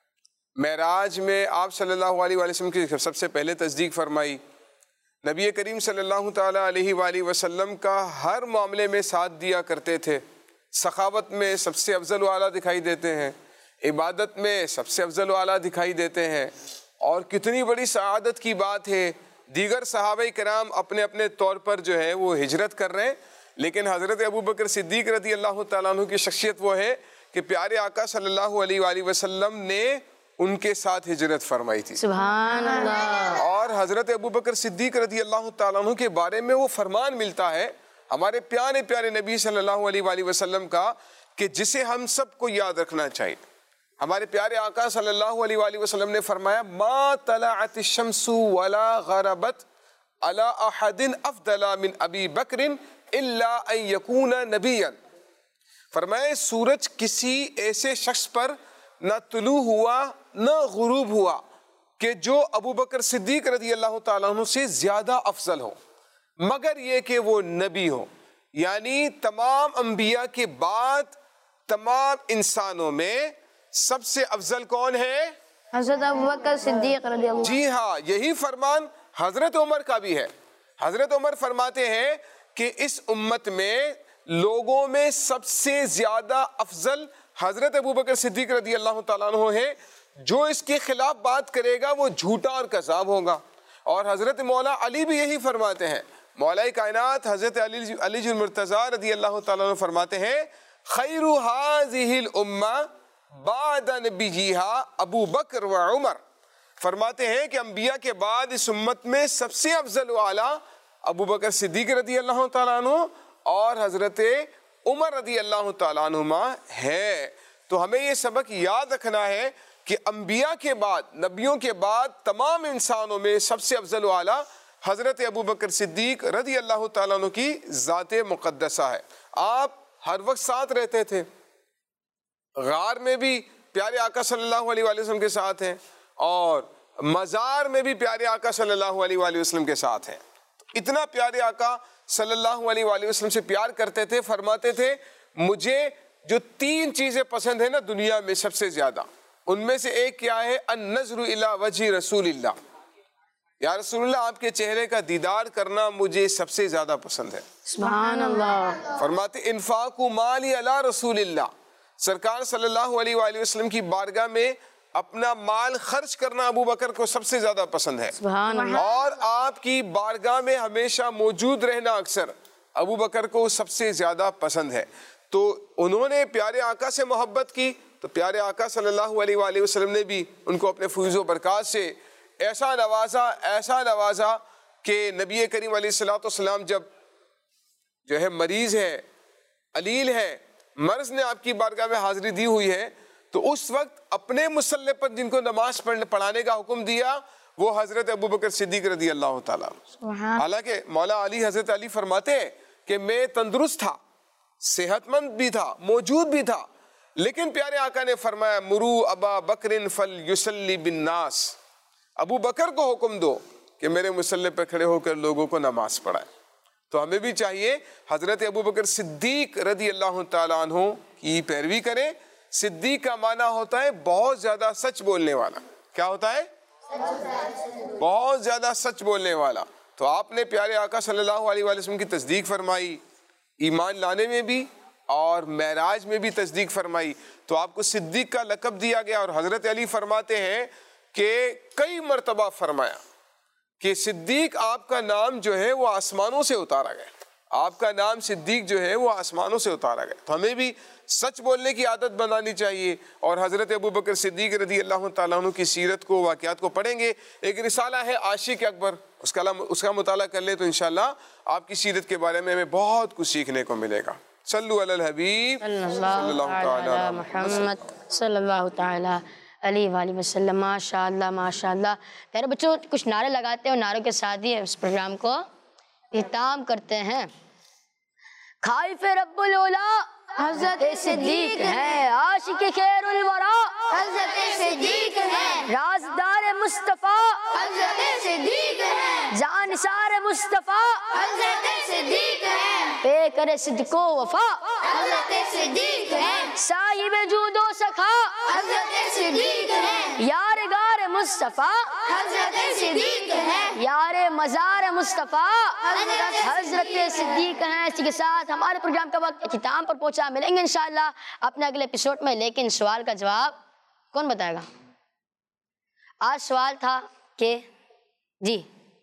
[SPEAKER 12] معراج میں آپ صلی اللہ علیہ وآلہ وسلم کی سب سے پہلے تصدیق فرمائی، نبی کریم صلی اللہ تعالیٰ علیہ وآلہ وسلم کا ہر معاملے میں ساتھ دیا کرتے تھے، سخاوت میں سب سے افضل و اعلیٰ دکھائی دیتے ہیں، عبادت میں سب سے افضل و اعلیٰ دکھائی دیتے ہیں، اور کتنی بڑی سعادت کی بات ہے، دیگر صحابہ کرام اپنے اپنے طور پر جو ہے وہ ہجرت کر رہے ہیں، لیکن حضرت ابو بکر صدیق رضی اللہ تعالیٰ عنہ کی شخصیت وہ ہے کہ پیارے آقا صلی اللہ علیہ وآلہ وسلم نے ان کے ساتھ ہجرت فرمائی تھی،
[SPEAKER 2] سبحان اللہ۔
[SPEAKER 12] اور حضرت ابو بکر صدیق رضی اللہ تعالیٰ عنہ کے بارے میں وہ فرمان ملتا ہے ہمارے پیارے پیارے نبی صلی اللہ علیہ وآلہ وسلم کا کہ جسے ہم سب کو یاد رکھنا چاہیے۔ ہمارے پیارے آقا صلی اللہ علیہ وآلہ وسلم نے فرمایا ما طلعت الشمس ولا غربت على احد افضل من ابی بکر الا ان یکون نبیا۔ فرمایا سورج کسی ایسے شخص پر نہ طلوع ہوا نہ غروب ہوا کہ جو ابو بکر صدیق رضی اللہ تعالیٰ عنہ سے زیادہ افضل ہو، مگر یہ کہ وہ نبی ہو، یعنی تمام انبیاء کے بعد تمام انسانوں میں سب سے افضل کون ہے؟
[SPEAKER 2] حضرت ابو بکر صدیق رضی اللہ۔
[SPEAKER 12] جی ہاں، یہی فرمان حضرت عمر کا بھی ہے۔ حضرت عمر فرماتے ہیں کہ اس امت میں لوگوں میں سب سے زیادہ افضل حضرت ابو بکر صدیق رضی اللہ تعالیٰ عنہ ہے، جو اس کے خلاف بات کرے گا وہ جھوٹا اور کذاب ہوگا۔ اور حضرت مولا علی بھی یہی فرماتے ہیں، مولا کائنات حضرت علی علی المرتضیٰ رضی اللہ تعالیٰ عنہ فرماتے ہیں خیر هذه الامہ بعد نبیہا ابو بکر و عمر۔ فرماتے ہیں کہ انبیاء کے بعد اس امت میں سب سے افضل و اعلیٰ ابو بکر صدیق رضی اللہ تعالیٰ عنہ اور حضرت عمر رضی اللہ تعالیٰ عنہما ہے۔ تو ہمیں یہ سبق یاد رکھنا ہے کہ انبیاء کے بعد، نبیوں کے بعد تمام انسانوں میں سب سے افضل و اعلیٰ حضرت ابو بکر صدیق رضی اللہ تعالیٰ عنہ کی ذات مقدسہ ہے۔ آپ ہر وقت ساتھ رہتے تھے، غار میں بھی پیارے آقا صلی اللہ علیہ وآلہ وسلم کے ساتھ ہیں، اور مزار میں بھی پیارے آقا صلی اللہ علیہ وآلہ وسلم کے ساتھ ہیں۔ اتنا پیارے آقا صلی اللہ علیہ وآلہ وسلم سے پیار کرتے تھے، فرماتے تھے مجھے جو تین چیزیں پسند ہیں نا دنیا میں سب سے زیادہ، ان میں سے ایک کیا ہے؟ النظر الی وجہ رسول اللہ، یا رسول اللہ آپ کے چہرے کا دیدار کرنا مجھے سب سے زیادہ پسند ہے۔
[SPEAKER 2] سبحان اللہ۔
[SPEAKER 12] فرماتے انفاق مالی علی رسول اللہ، سرکار صلی اللہ علیہ وآلہ وسلم کی بارگاہ میں اپنا مال خرچ کرنا ابو بکر کو سب سے زیادہ پسند ہے،
[SPEAKER 2] سبحان اللہ۔
[SPEAKER 12] اور آپ کی بارگاہ میں ہمیشہ موجود رہنا اکثر ابو بکر کو سب سے زیادہ پسند ہے۔ تو انہوں نے پیارے آقا سے محبت کی، تو پیارے آقا صلی اللہ علیہ وآلہ وسلم نے بھی ان کو اپنے فیض و برکات سے ایسا نوازا ایسا نوازا کہ نبی کریم علیہ الصلوۃ والسلام جب جو ہے مریض ہے، علیل ہے، مرض نے آپ کی بارگاہ میں حاضری دی ہوئی ہے، تو اس وقت اپنے مصلی پر جن کو نماز پڑھانے کا حکم دیا وہ حضرت ابو بکر صدیق رضی اللہ تعالیٰ۔ حالانکہ مولا علی حضرت علی فرماتے ہیں کہ میں تندرست تھا، صحت مند بھی تھا، موجود بھی تھا، لیکن پیارے آقا نے فرمایا مرو ابا بکر فلیصلی بالناس، ابو بکر کو حکم دو کہ میرے مصلی پہ کھڑے ہو کر لوگوں کو نماز پڑھائے۔ تو ہمیں بھی چاہیے حضرت ابو بکر صدیق رضی اللہ تعالیٰ عنہ کی پیروی کریں۔ صدیق کا معنی ہوتا ہے بہت زیادہ سچ بولنے والا۔ کیا ہوتا ہے؟ بہت زیادہ سچ بولنے والا۔ تو آپ نے پیارے آقا صلی اللہ علیہ وآلہ وسلم کی تصدیق فرمائی، ایمان لانے میں بھی اور معراج میں بھی تصدیق فرمائی، تو آپ کو صدیق کا لقب دیا گیا۔ اور حضرت علی فرماتے ہیں کہ کئی مرتبہ فرمایا کہ صدیق آپ کا نام جو ہے وہ آسمانوں سے اتارا گیا، آپ کا نام صدیق جو ہے وہ آسمانوں سے اتارا گیا۔ تو ہمیں بھی سچ بولنے کی عادت بنانی چاہیے، اور حضرت ابو بکر صدیق رضی اللہ تعالیٰ عنہ کی سیرت کو، واقعات کو پڑھیں گے۔ ایک رسالہ ہے عاشق اکبر، اس کا اس کا مطالعہ کر لیں تو انشاءاللہ آپ کی سیرت کے بارے میں ہمیں بہت کچھ سیکھنے کو ملے گا۔ صلو علی الحبیب صلی اللہ تعالیٰ
[SPEAKER 2] محمد صلی اللہ تعالیٰ علیہ وآلہ وسلم۔ ماشاء اللہ ماشاء اللہ۔ پیارے بچوں، کچھ نعرے لگاتے ہیں اور نعروں کے ساتھ ہی اس پروگرام کو اختتام کرتے ہیں۔ خائف رب العلا حضرت صدیق ہے، عاشق خیر الورا حضرت صدیق ہے، رازدار مصطفیٰ حضرت صدیق ہے، جانثار مصطفیٰ حضرت صدیق ہے، پے کرے صدق و وفا حضرت صدیق ہے، صاحب جود و سخا حضرت صدیق ہے، یار گار مصطفیٰ حضرت صدیق ہے، یار مزار مصطفیٰ حضرت صدیق ہیں۔ اسی کے ساتھ ہمارے پروگرام کا وقت اختتام پر پہنچا، ملیں گے انشاءاللہ اپنے اگلے ایپیسوڈ میں۔ لیکن سوال کا جواب کون بتائے گا؟ آج سوال تھا کہ جی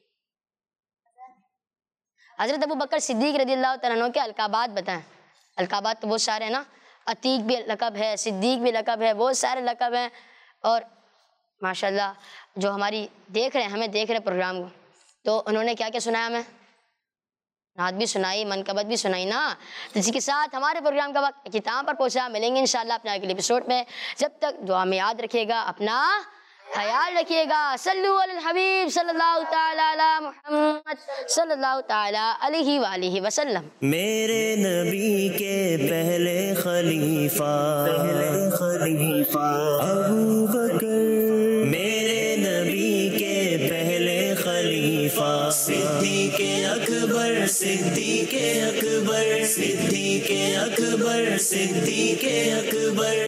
[SPEAKER 2] حضرت ابو بکر صدیق رضی اللہ تعالیٰ عنہ کے القابات بتائیں۔ القابات تو بہت سارے ہیں نا، عتیق بھی لقب ہے، صدیق بھی لقب ہے، بہت سارے لقب ہیں۔ اور ماشاءاللہ جو ہماری دیکھ رہے ہیں، ہمیں دیکھ رہے ہیں پروگرام کو، تو انہوں نے کیا کیا سنایا ہمیں؟ نعت بھی سنائی، منقبت بھی سنائی نا۔ اسی کے ساتھ ہمارے پروگرام کا وقت اختتام پر پہنچا، ملیں گے انشاءاللہ اپنے اگلے ایپیسوڈ میں۔ جب تک دعا میں یاد رکھیے گا، اپنا خیال رکھیے گا۔ صلو علی الحبیب صلی اللہ تعالیٰ علی محمد صلی اللہ تعالیٰ علیہ وآلہ وسلم۔
[SPEAKER 1] میرے نبی کے پہلے خلیفہ پہلے خلیفہ ابو بکر، میرے نبی کے پہلے خلیفہ صدیق اکبر، صدیق اکبر، صدیق اکبر، صدیق اکبر۔